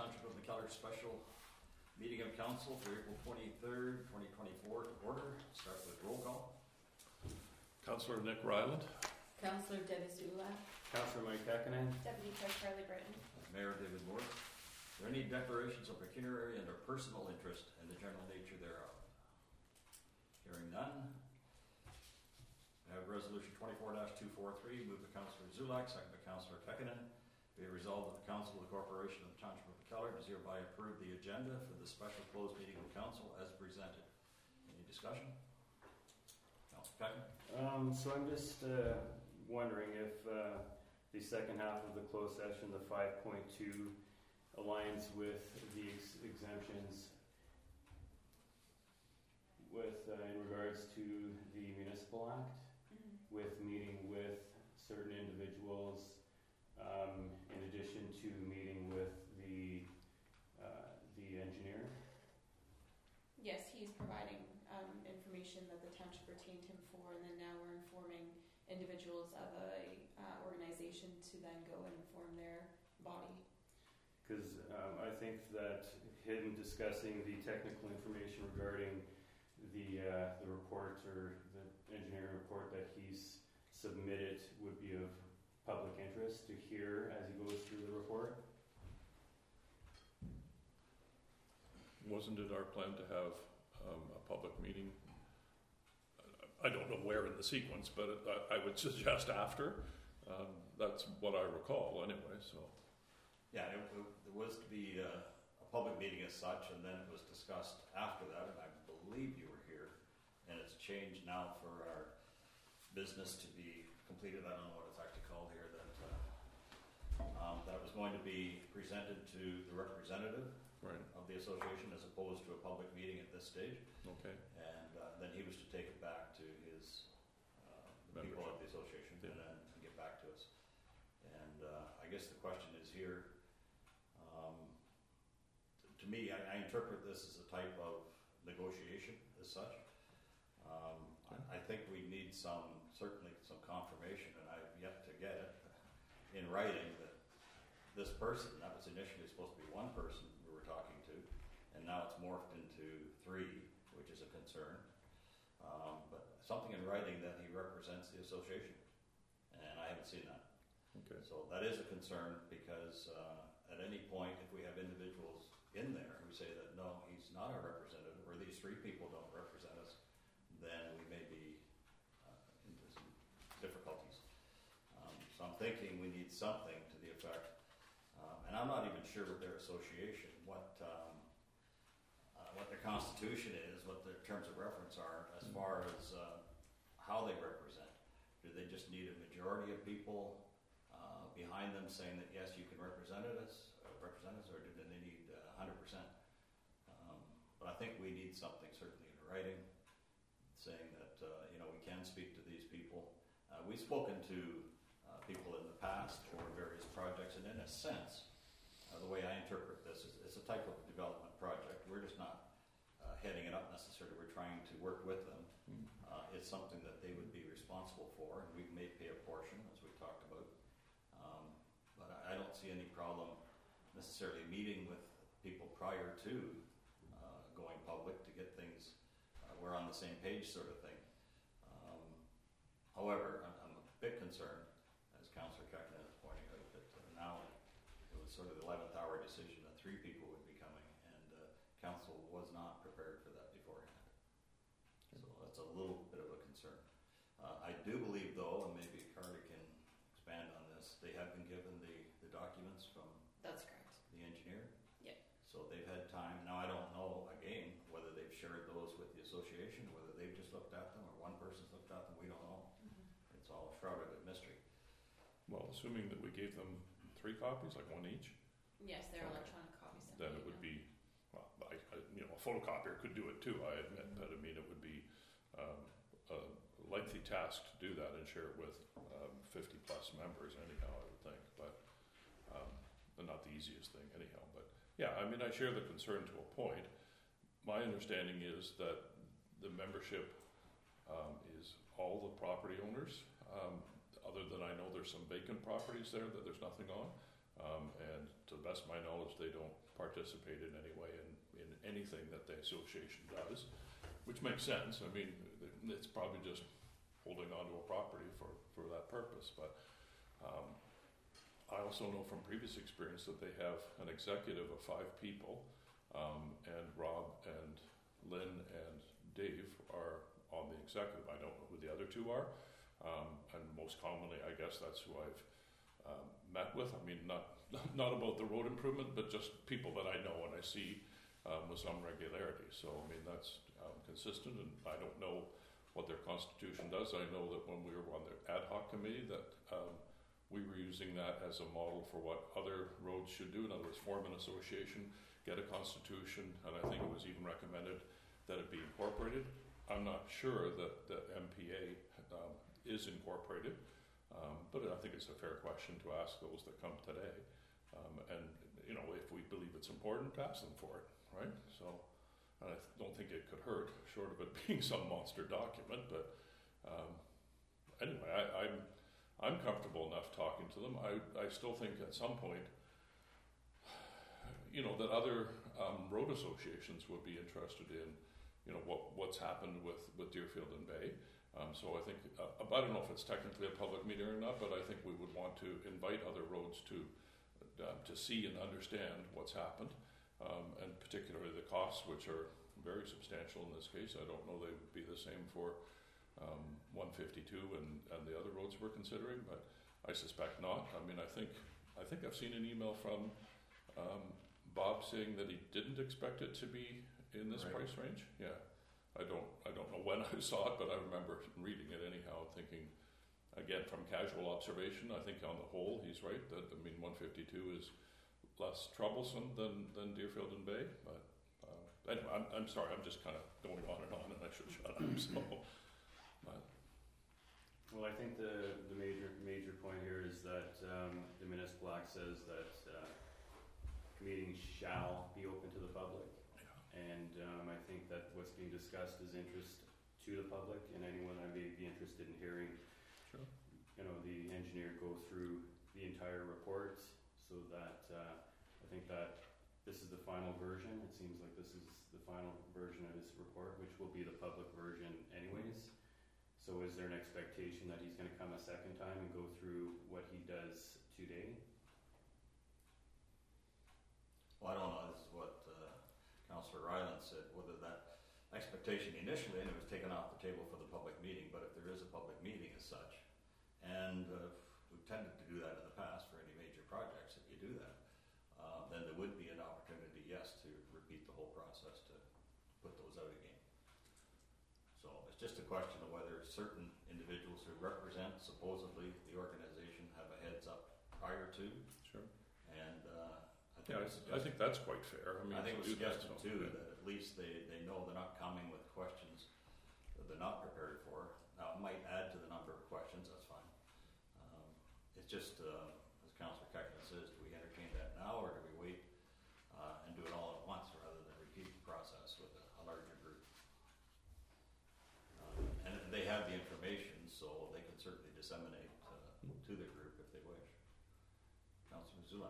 Township of McKellar special meeting of council for April 23rd, 2024 to order. Start with roll call. Councillor Nick Ryland. Councillor Debbie Zulak. Councillor Mike Kekkonen. Deputy Clerk Charlie Britton. Mayor David Moore. Are there any declarations of pecuniary and or personal interest in the general nature thereof? Hearing none. I have resolution 24-243, moved by Councillor Zulak, second by Councillor Kekkonen. Be it resolved that the Council of the Corporation of the Township of McKellar does hereby approve the agenda for the special closed meeting of council as presented. Any discussion? Councillor Kekkonen? So I'm just wondering if the second half of the closed session, the 5.2, aligns with the exemptions with in regards to the Municipal Act, with meeting with certain individuals, in addition to meeting with the engineer. Yes, he's providing information that the township retained him for, and then now we're informing individuals of a organization to then go and inform their body. Because I think that him discussing the technical information regarding the report or the engineering report that he's submitted would be of public interest to hear as he goes through the report. Wasn't it our plan to have a public meeting? I don't know where in the sequence, but I would suggest after. That's what I recall anyway. So, yeah, there was to be a public meeting as such, and then it was discussed after that, and I believe you were here, and it's changed now for our business to be completed. I don't know what it's actually called here, that was going to be presented to the representative of the association as opposed to a public meeting at this stage. Okay. And then he was to take it back to his the people of the association, and then get back to us. And I guess the question is here, to me, I interpret this as a type of negotiation as such. I think we need certainly some confirmation, and I've yet to get it in writing, that this person, that was initially supposed to be one person we were talking to, and now it's morphed into three, which is a concern. But something in writing that he represents the association, and I haven't seen that. Okay. So that is a concern, because at any point, if we have individuals in there who say that no, he's not our representative, or these three people don't represent us, then we may be into some difficulties. So I'm thinking we need something to the effect, and I'm not even sure with their association what their constitution is, what their terms of reference are, as far as how they represent. Do they just need a majority of people behind them saying that yes, you can represent us, or do they need 100%? But I think we need something certainly in writing, saying that we can speak to these people. We've spoken to people in the past for various projects, and in a sense, the way I interpret this is it's a type of development project. We're just not heading it up necessarily. We're trying to work with them. It's something that they would be responsible for, and we may pay a portion, as we talked about. But I don't see any problem necessarily meeting with people prior to going public to get things we're on the same page, sort of thing. However, I'm a bit concerned, as Councillor Kekkonen is pointing out, that now it was sort of the 11th hour decision that three people would be coming, and council was not prepared for that beforehand. So that's a little bit of a concern. I do believe, though, and maybe Carly can expand on this, they have been given the documents from That's correct. the engineer. Yeah. So they've had time. Now, I don't know, again, whether they've shared those with the association, whether they've just looked at them or one person's looked at them. We don't know. It's all shrouded in mystery. Well, assuming that we gave them 3 copies, like one each. Yes, they're electronic copies. Then it would be, well, a photocopier could do it too, I admit, but I mean, it would be a lengthy task to do that and share it with 50 plus members anyhow, I would think, but not the easiest thing anyhow. But yeah, I mean, I share the concern to a point. My understanding is that the membership is all the property owners, other than I know there's some vacant properties there that there's nothing on. And to the best of my knowledge, they don't participate in any way in anything that the association does, which makes sense. I mean, it's probably just holding onto a property for that purpose. But I also know from previous experience that they have an executive of 5 people, and Rob and Lynn and Dave are on the executive. I don't know who the other 2 are, and most commonly, I guess that's who I've met with. I mean, not about the road improvement, but just people that I know and I see with some regularity. So, I mean, that's consistent, and I don't know what their constitution does. I know that when we were on the ad hoc committee that we were using that as a model for what other roads should do. In other words, form an association, get a constitution, and I think it was even recommended that it be incorporated. I'm not sure that the MPA is incorporated, but I think it's a fair question to ask those that come today. And, you know, if we believe it's important, ask them for it, right? So I don't think it could hurt, short of it being some monster document. But anyway, I'm comfortable enough talking to them. I still think at some point, you know, that other road associations would be interested in, you know, what's happened with Deerfield and Bay. So I think, I don't know if it's technically a public meeting or not, but I think we would want to invite other roads to see and understand what's happened, and particularly the costs, which are very substantial in this case. I don't know they would be the same for 152 and the other roads we're considering, but I suspect not. I mean, I think I've seen an email from Bob saying that he didn't expect it to be in this price range. Yeah, I don't know when I saw it, but I remember reading it anyhow, thinking, again, from casual observation, I think on the whole he's right. That, I mean, 152 is less troublesome than Deerfield and Bay. But anyway, I'm sorry, I'm just kind of going on, and I should shut up. So, well, I think the major point here is that the municipal act says that meetings shall be open to the public, and I think that what's being discussed is interest to the public and anyone that may be interested in hearing. Sure. You know, the engineer go through the entire report, so that I think that this is the final version. It seems like this is the final version of his report, which will be the public version anyways. So is there an expectation that he's going to come a second time and go through what he does today? Well, I don't know. This is what Councillor Ryland said, whether that expectation initially, and it was taken off the table for the public meeting, but if there is a public meeting as such, and we've tended to do that in the past for any major projects, if you do that, then there would be an opportunity, yes, to repeat the whole process to put those out again. So it's just a question of whether certain individuals who represent supposedly the organization have a heads up prior to. Sure. And I think that's quite fair. I think it's suggested too that at least they know they're not coming with questions that they're not prepared for. Now it might add to the number of questions, that's fine. It's just, as Councillor Keckman says, do we entertain that now or do we wait and do it all at once rather than repeat the process with a larger group? And they have the information, so they can certainly disseminate to their group if they wish. Councillor Missoula.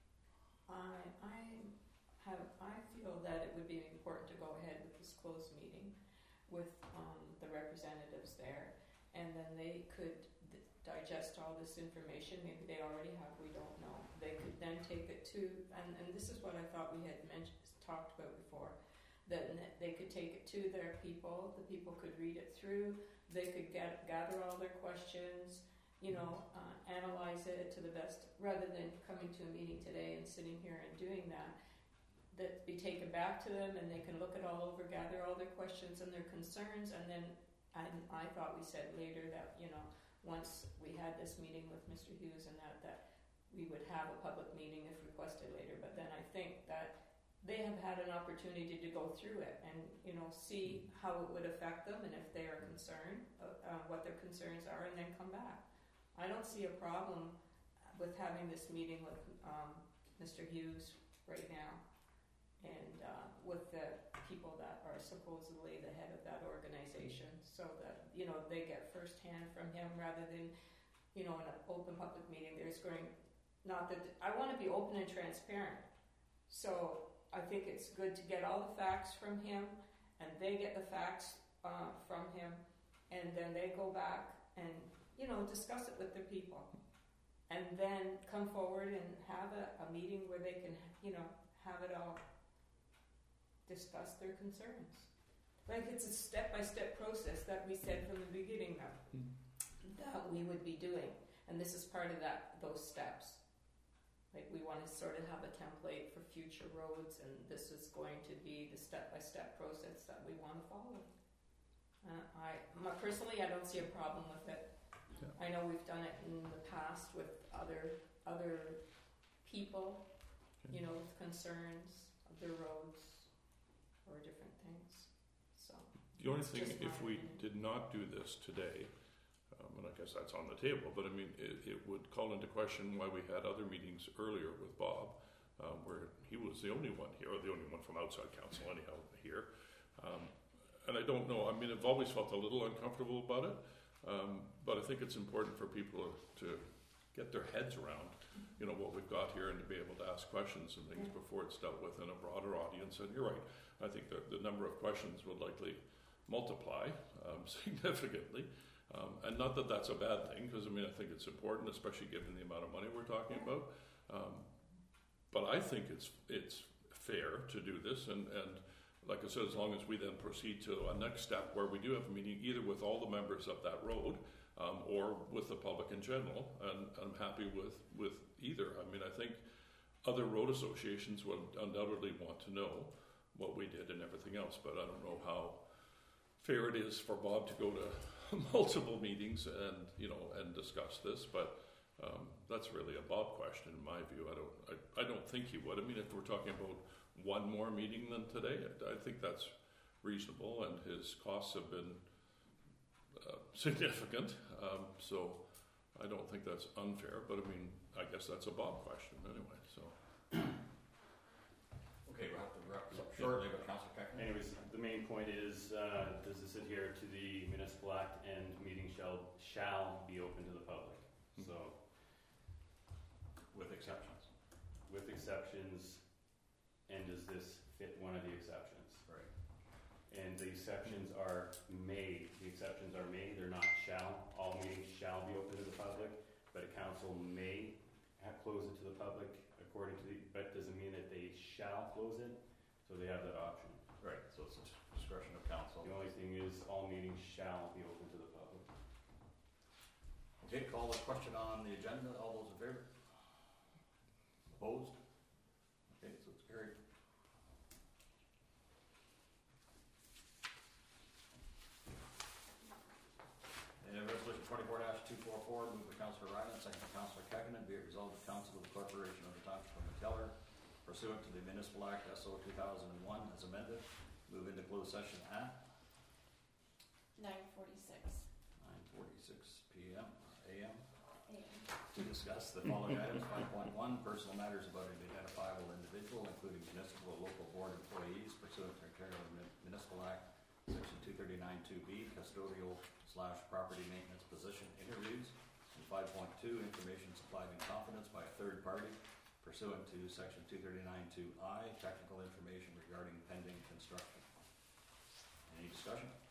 I feel that it would be important to go ahead with this closed meeting with the representatives there, and then they could digest all this information. Maybe they already have, we don't know. They could then take it to, and this is what I thought we had talked about before, that they could take it to their people, the people could read it through, they could gather all their questions, analyze it to the best, rather than coming to a meeting today and sitting here and doing that be taken back to them, and they can look it all over, gather all their questions and their concerns, and then I thought we said later that, once we had this meeting with Mr. Hughes and that we would have a public meeting if requested later, but then I think that they have had an opportunity to go through it and, see how it would affect them, and if they are concerned, what their concerns are, and then come back. I don't see a problem with having this meeting with Mr. Hughes right now, and with the people that are supposedly the head of that organization, so that they get firsthand from him, rather than in an open public meeting there's going not that, I want to be open and transparent. So I think it's good to get all the facts from him, and they get the facts from him, and then they go back and, you know, discuss it with the people. And then come forward and have a meeting where they can, you know, have it all, discuss their concerns. Like, it's a step-by-step process that we said from the beginning that we would be doing. And this is part of those steps. Like, we want to sort of have a template for future roads, and this is going to be the step-by-step process that we want to follow. Personally, I don't see a problem with it. Yeah. I know we've done it in the past with other people, Okay. you know, with concerns of their roads or different things. So The only It's thing, just if my we opinion. did not do this today, and I guess that's on the table, but I mean, it would call into question why we had other meetings earlier with Bob, where he was the only one here, or the only one from outside council anyhow here. And I don't know, I mean, I've always felt a little uncomfortable about it, but I think it's important for people to get their heads around, you know, what we've got here, and to be able to ask questions and things before it's dealt with in a broader audience. And you're right, I think that the number of questions would likely multiply significantly. And not that that's a bad thing, because I mean, I think it's important, especially given the amount of money we're talking about. But I think it's fair to do this, and like I said, as long as we then proceed to a next step where we do have a meeting either with all the members of that road, or with the public in general, and I'm happy with either. I mean, I think other road associations would undoubtedly want to know what we did and everything else, but I don't know how fair it is for Bob to go to multiple meetings and, you know, and discuss this. But that's really a Bob question in my view. I don't think he would. I mean, if we're talking about one more meeting than today, I think that's reasonable, and his costs have been significant, so I don't think that's unfair. But I mean, I guess that's a Bob question anyway. So Okay, we'll have to wrap this up shortly, but Councillor Keckner. Anyways, the main point is, does this adhere to the municipal act, and meetings shall be open to the public? So, With exceptions. with exceptions, and does this fit one of the exceptions? Right. And the exceptions are may. The exceptions are may, they're not shall. All meetings shall be open to the public, but a council may close it to the public according to but doesn't mean that they shall close it, so they have that option. Right, so it's a discretion of council. The only thing is, all meetings shall be open to the public. Okay, call the question on the agenda. All those in favor? Opposed? Okay, so it's carried. And resolution 24-244, moved by Councillor Ryland, second by Councillor Keckner, be it resolved the Council of the Corporation of the Township of McKellar, pursuant to the Municipal Act SO 2001 as amended, move into closed session at 9:46 9:46 p.m. a.m. a.m. to discuss the following items. 5.1, personal matters about an identifiable individual, including municipal or local board employees pursuant to Ontario Municipal Act, Section 239(2)B, custodial/property maintenance position interviews. And 5.2, information supplied in confidence by a third party pursuant to Section 239(2)I, technical information regarding pending construction. Any discussion?